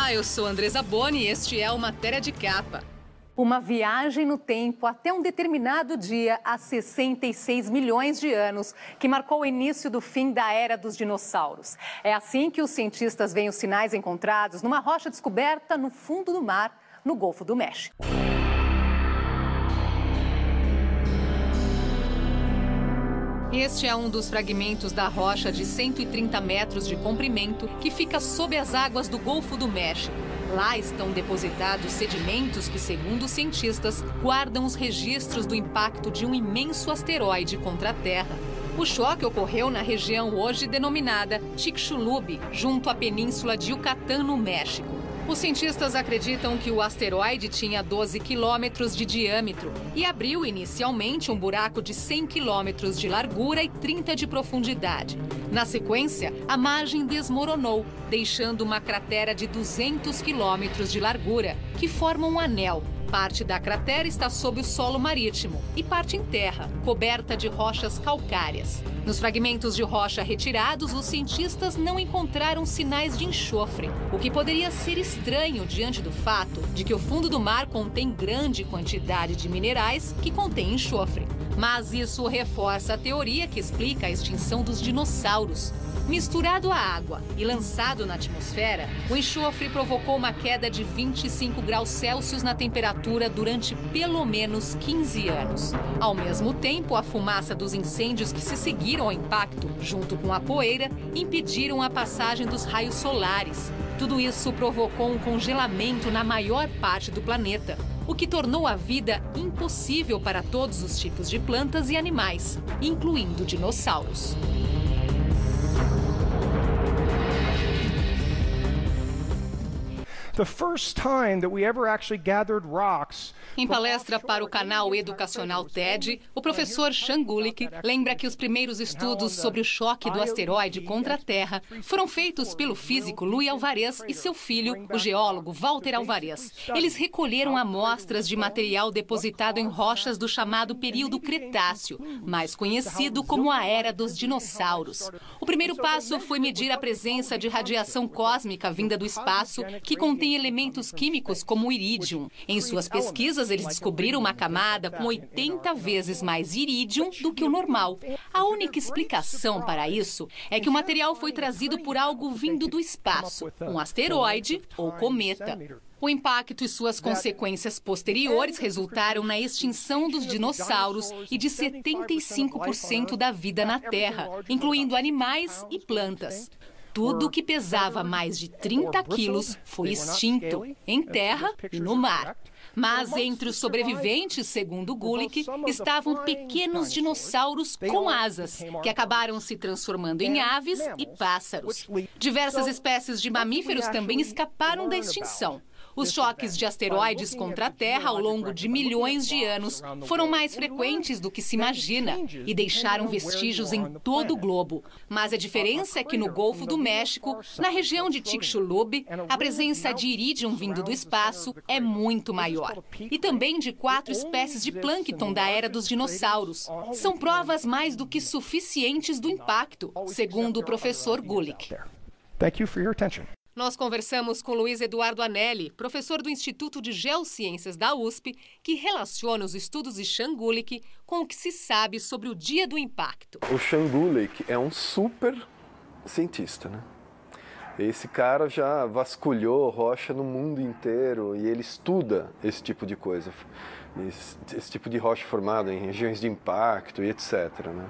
Olá, eu sou Andresa Boni e este é o Matéria de Capa. Uma viagem no tempo até um determinado dia há 66 milhões de anos, que marcou o início do fim da era dos dinossauros. É assim que os cientistas veem os sinais encontrados numa rocha descoberta no fundo do mar, no Golfo do México. Este é um dos fragmentos da rocha de 130 metros de comprimento que fica sob as águas do Golfo do México. Lá estão depositados sedimentos que, segundo os cientistas, guardam os registros do impacto de um imenso asteroide contra a Terra. O choque ocorreu na região hoje denominada Chicxulub, junto à península de Yucatán, no México. Os cientistas acreditam que o asteroide tinha 12 quilômetros de diâmetro e abriu inicialmente um buraco de 100 quilômetros de largura e 30 de profundidade. Na sequência, a margem desmoronou, deixando uma cratera de 200 quilômetros de largura, que forma um anel. Parte da cratera está sob o solo marítimo e parte em terra, coberta de rochas calcárias. Nos fragmentos de rocha retirados, os cientistas não encontraram sinais de enxofre, o que poderia ser estranho diante do fato de que o fundo do mar contém grande quantidade de minerais que contêm enxofre. Mas isso reforça a teoria que explica a extinção dos dinossauros. Misturado à água e lançado na atmosfera, o enxofre provocou uma queda de 25 graus Celsius na temperatura durante pelo menos 15 anos. Ao mesmo tempo, a fumaça dos incêndios que se seguiram ao impacto, junto com a poeira, impediram a passagem dos raios solares. Tudo isso provocou um congelamento na maior parte do planeta, o que tornou a vida impossível para todos os tipos de plantas e animais, incluindo dinossauros. Em palestra para o canal educacional TED, o professor Sean Gulick lembra que os primeiros estudos sobre o choque do asteroide contra a Terra foram feitos pelo físico Luiz Alvarez e seu filho, o geólogo Walter Alvarez. Eles recolheram amostras de material depositado em rochas do chamado período Cretáceo, mais conhecido como a Era dos Dinossauros. O primeiro passo foi medir a presença de radiação cósmica vinda do espaço, que contém elementos químicos como o irídio. Em suas pesquisas, eles descobriram uma camada com 80 vezes mais irídio do que o normal. A única explicação para isso é que o material foi trazido por algo vindo do espaço, um asteroide ou cometa. O impacto e suas consequências posteriores resultaram na extinção dos dinossauros e de 75% da vida na Terra, incluindo animais e plantas. Tudo que pesava mais de 30 quilos foi extinto, em terra e no mar. Mas entre os sobreviventes, segundo Gulick, estavam pequenos dinossauros com asas, que acabaram se transformando em aves e pássaros. Diversas espécies de mamíferos também escaparam da extinção. Os choques de asteroides contra a Terra ao longo de milhões de anos foram mais frequentes do que se imagina e deixaram vestígios em todo o globo. Mas a diferença é que no Golfo do México, na região de Chicxulub, a presença de irídio vindo do espaço é muito maior. E também de 4 espécies de plâncton da era dos dinossauros. São provas mais do que suficientes do impacto, segundo o professor Gulick. Thank you for your attention. Nós conversamos com Luiz Eduardo Anelli, professor do Instituto de Geociências da USP, que relaciona os estudos de Sean Gulick com o que se sabe sobre o dia do impacto. O Sean Gulick é um super cientista, né? Esse cara já vasculhou rocha no mundo inteiro e ele estuda esse tipo de coisa, esse tipo de rocha formada em regiões de impacto e etc, né?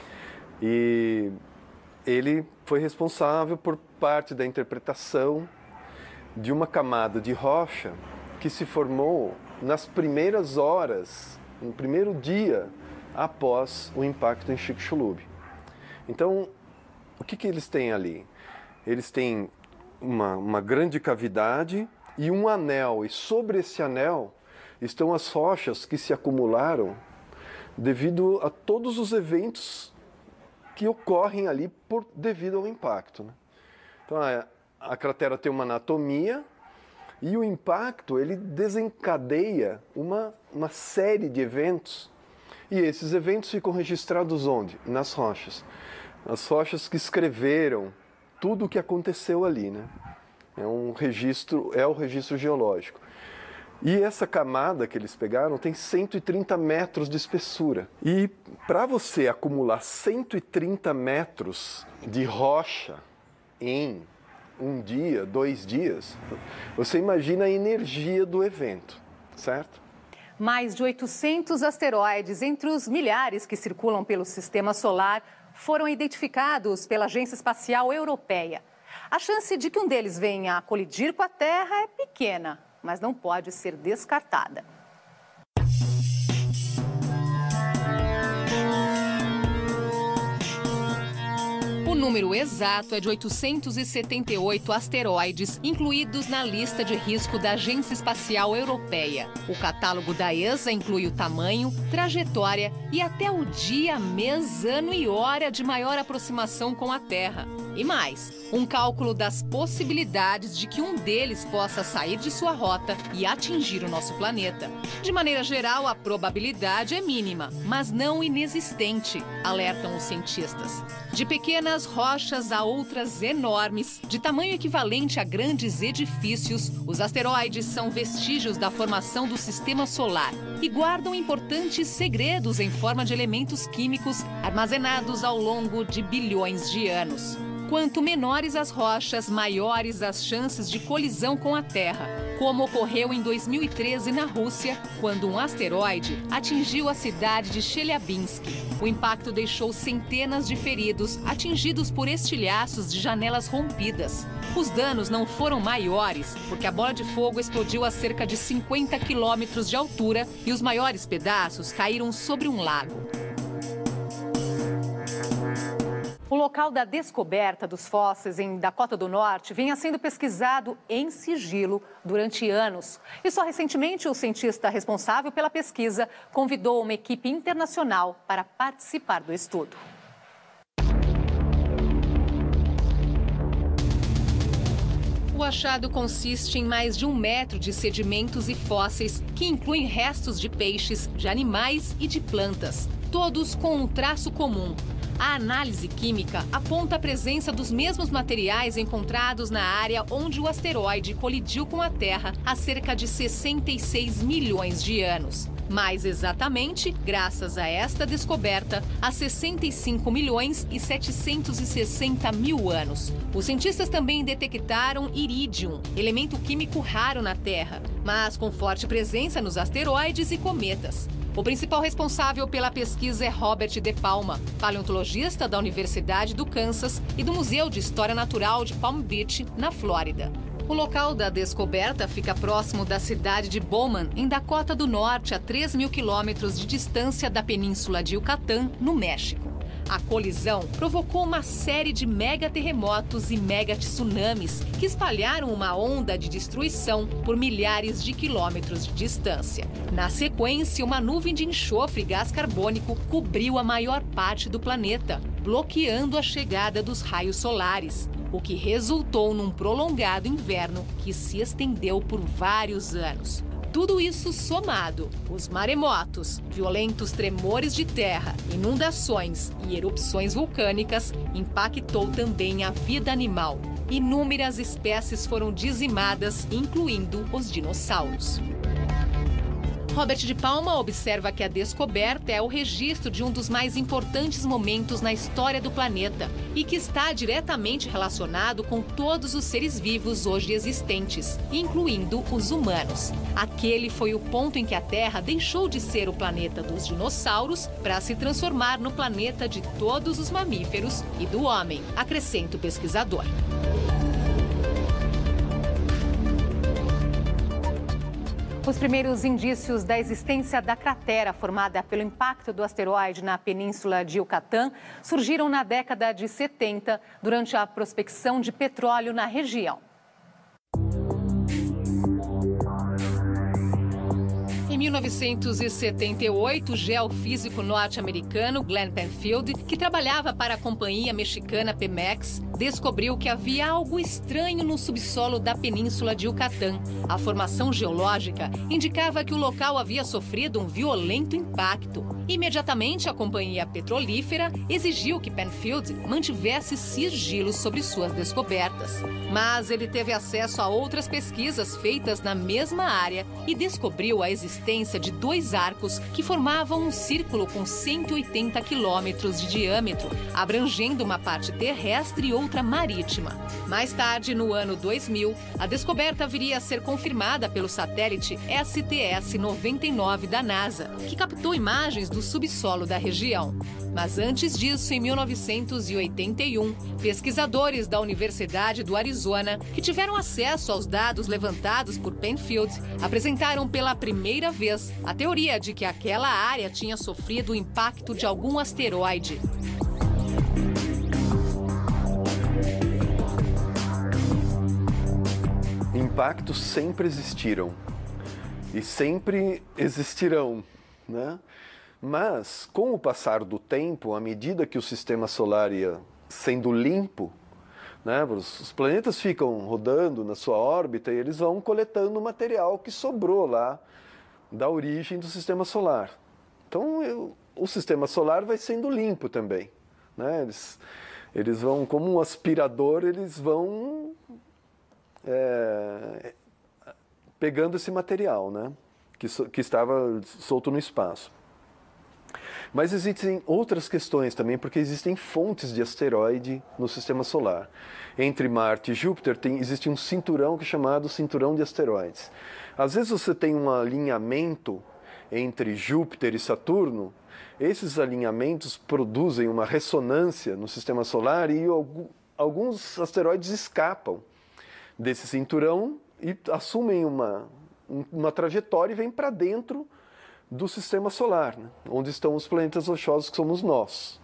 E ele foi responsável por parte da interpretação de uma camada de rocha que se formou nas primeiras horas, no primeiro dia após o impacto em Chicxulub. Então, o que eles têm ali? Eles têm uma grande cavidade e um anel, e sobre esse anel estão as rochas que se acumularam devido a todos os eventos que ocorrem ali devido ao impacto, né? Então, a cratera tem uma anatomia e o impacto ele desencadeia uma série de eventos. E esses eventos ficam registrados onde? Nas rochas. As rochas que escreveram tudo o que aconteceu ali, né? É o registro geológico. E essa camada que eles pegaram tem 130 metros de espessura. E para você acumular 130 metros de rocha em um dia, 2 dias, você imagina a energia do evento, certo? Mais de 800 asteroides, entre os milhares que circulam pelo sistema solar, foram identificados pela Agência Espacial Europeia. A chance de que um deles venha a colidir com a Terra é pequena, mas não pode ser descartada. O número exato é de 878 asteroides incluídos na lista de risco da Agência Espacial Europeia. O catálogo da ESA inclui o tamanho, trajetória e até o dia, mês, ano e hora de maior aproximação com a Terra. E mais, um cálculo das possibilidades de que um deles possa sair de sua rota e atingir o nosso planeta. De maneira geral, a probabilidade é mínima, mas não inexistente, alertam os cientistas. De pequenas rochas a outras enormes, de tamanho equivalente a grandes edifícios, os asteroides são vestígios da formação do sistema solar e guardam importantes segredos em forma de elementos químicos armazenados ao longo de bilhões de anos. Quanto menores as rochas, maiores as chances de colisão com a Terra, como ocorreu em 2013 na Rússia, quando um asteroide atingiu a cidade de Chelyabinsk. O impacto deixou centenas de feridos, atingidos por estilhaços de janelas rompidas. Os danos não foram maiores, porque a bola de fogo explodiu a cerca de 50 quilômetros de altura e os maiores pedaços caíram sobre um lago. O local da descoberta dos fósseis em Dakota do Norte vinha sendo pesquisado em sigilo durante anos. E só recentemente o cientista responsável pela pesquisa convidou uma equipe internacional para participar do estudo. O achado consiste em mais de 1 metro de sedimentos e fósseis que incluem restos de peixes, de animais e de plantas, todos com um traço comum. A análise química aponta a presença dos mesmos materiais encontrados na área onde o asteroide colidiu com a Terra há cerca de 66 milhões de anos. Mais exatamente, graças a esta descoberta, há 65 milhões e 760 mil anos. Os cientistas também detectaram irídio, elemento químico raro na Terra, mas com forte presença nos asteroides e cometas. O principal responsável pela pesquisa é Robert De Palma, paleontologista da Universidade do Kansas e do Museu de História Natural de Palm Beach, na Flórida. O local da descoberta fica próximo da cidade de Bowman, em Dakota do Norte, a 3.000 quilômetros de distância da península de Yucatán, no México. A colisão provocou uma série de megaterremotos e megatsunamis que espalharam uma onda de destruição por milhares de quilômetros de distância. Na sequência, uma nuvem de enxofre e gás carbônico cobriu a maior parte do planeta, bloqueando a chegada dos raios solares, o que resultou num prolongado inverno que se estendeu por vários anos. Tudo isso somado, os maremotos, violentos tremores de terra, inundações e erupções vulcânicas, impactou também a vida animal. Inúmeras espécies foram dizimadas, incluindo os dinossauros. Robert De Palma observa que a descoberta é o registro de um dos mais importantes momentos na história do planeta e que está diretamente relacionado com todos os seres vivos hoje existentes, incluindo os humanos. Aquele foi o ponto em que a Terra deixou de ser o planeta dos dinossauros para se transformar no planeta de todos os mamíferos e do homem, acrescenta o pesquisador. Os primeiros indícios da existência da cratera formada pelo impacto do asteroide na península de Yucatán surgiram na década de 70, durante a prospecção de petróleo na região. Em 1978, o geofísico norte-americano Glenn Penfield, que trabalhava para a companhia mexicana Pemex, descobriu que havia algo estranho no subsolo da península de Yucatán. A formação geológica indicava que o local havia sofrido um violento impacto. Imediatamente, a companhia petrolífera exigiu que Penfield mantivesse sigilo sobre suas descobertas. Mas ele teve acesso a outras pesquisas feitas na mesma área e descobriu a existência de 2 arcos que formavam um círculo com 180 quilômetros de diâmetro, abrangendo uma parte terrestre e outra marítima. Mais tarde, no ano 2000, a descoberta viria a ser confirmada pelo satélite STS-99 da NASA, que captou imagens do subsolo da região. Mas antes disso, em 1981, pesquisadores da Universidade do Arizona, que tiveram acesso aos dados levantados por Penfield, apresentaram pela primeira vez a teoria de que aquela área tinha sofrido o impacto de algum asteroide. Impactos sempre existiram e sempre existirão, né? Mas, com o passar do tempo, à medida que o sistema solar ia sendo limpo, né, os planetas ficam rodando na sua órbita e eles vão coletando o material que sobrou lá da origem do sistema solar. Então, o sistema solar vai sendo limpo também, né? Eles vão, como um aspirador, eles vão pegando esse material, né, que estava solto no espaço. Mas existem outras questões também, porque existem fontes de asteroide no sistema solar. Entre Marte e Júpiter existe um cinturão que é chamado cinturão de asteroides. Às vezes você tem um alinhamento entre Júpiter e Saturno, esses alinhamentos produzem uma ressonância no sistema solar e alguns asteroides escapam desse cinturão e assumem uma trajetória e vêm para dentro do sistema solar, né? Onde estão os planetas rochosos que somos nós,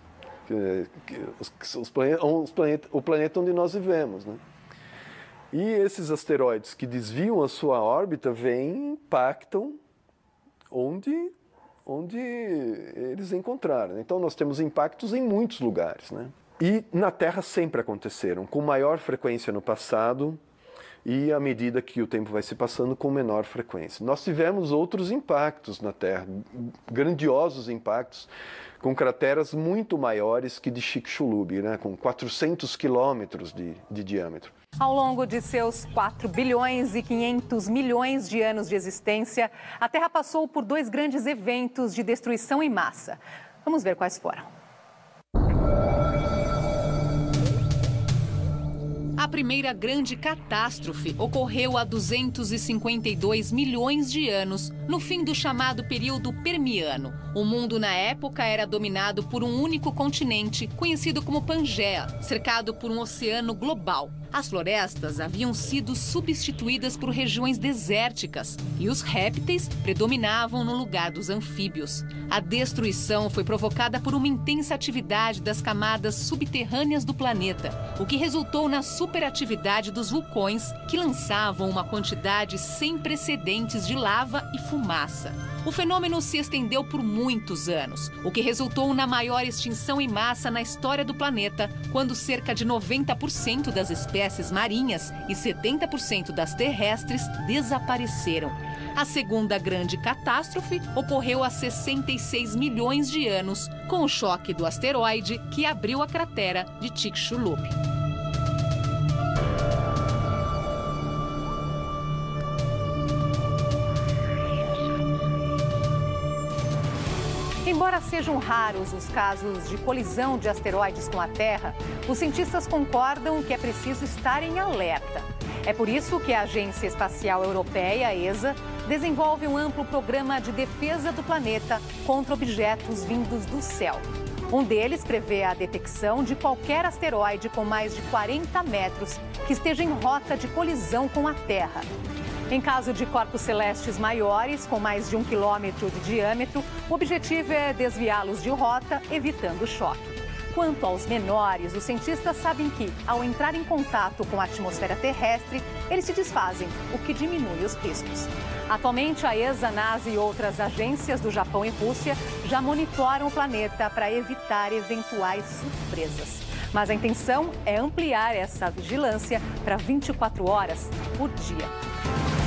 o planeta onde nós vivemos, né? E esses asteroides que desviam a sua órbita vêm e impactam onde eles encontraram. Então nós temos impactos em muitos lugares, né? E na Terra sempre aconteceram, com maior frequência no passado, e à medida que o tempo vai se passando, com menor frequência. Nós tivemos outros impactos na Terra, grandiosos impactos, com crateras muito maiores que de Chicxulub, né, com 400 quilômetros de diâmetro. Ao longo de seus 4 bilhões e 500 milhões de anos de existência, a Terra passou por 2 grandes eventos de destruição em massa. Vamos ver quais foram. A primeira grande catástrofe ocorreu há 252 milhões de anos, no fim do chamado período Permiano. O mundo na época era dominado por um único continente, conhecido como Pangeia, cercado por um oceano global. As florestas haviam sido substituídas por regiões desérticas e os répteis predominavam no lugar dos anfíbios. A destruição foi provocada por uma intensa atividade das camadas subterrâneas do planeta, o que resultou na superatividade dos vulcões, que lançavam uma quantidade sem precedentes de lava e fumaça. O fenômeno se estendeu por muitos anos, o que resultou na maior extinção em massa na história do planeta, quando cerca de 90% das espécies marinhas e 70% das terrestres desapareceram. A segunda grande catástrofe ocorreu há 66 milhões de anos, com o choque do asteroide que abriu a cratera de Chicxulub. Embora sejam raros os casos de colisão de asteroides com a Terra, os cientistas concordam que é preciso estar em alerta. É por isso que a Agência Espacial Europeia, a ESA, desenvolve um amplo programa de defesa do planeta contra objetos vindos do céu. Um deles prevê a detecção de qualquer asteroide com mais de 40 metros que esteja em rota de colisão com a Terra. Em caso de corpos celestes maiores, com mais de 1 quilômetro de diâmetro, o objetivo é desviá-los de rota, evitando o choque. Quanto aos menores, os cientistas sabem que, ao entrar em contato com a atmosfera terrestre, eles se desfazem, o que diminui os riscos. Atualmente, a ESA, NASA e outras agências do Japão e Rússia já monitoram o planeta para evitar eventuais surpresas. Mas a intenção é ampliar essa vigilância para 24 horas por dia.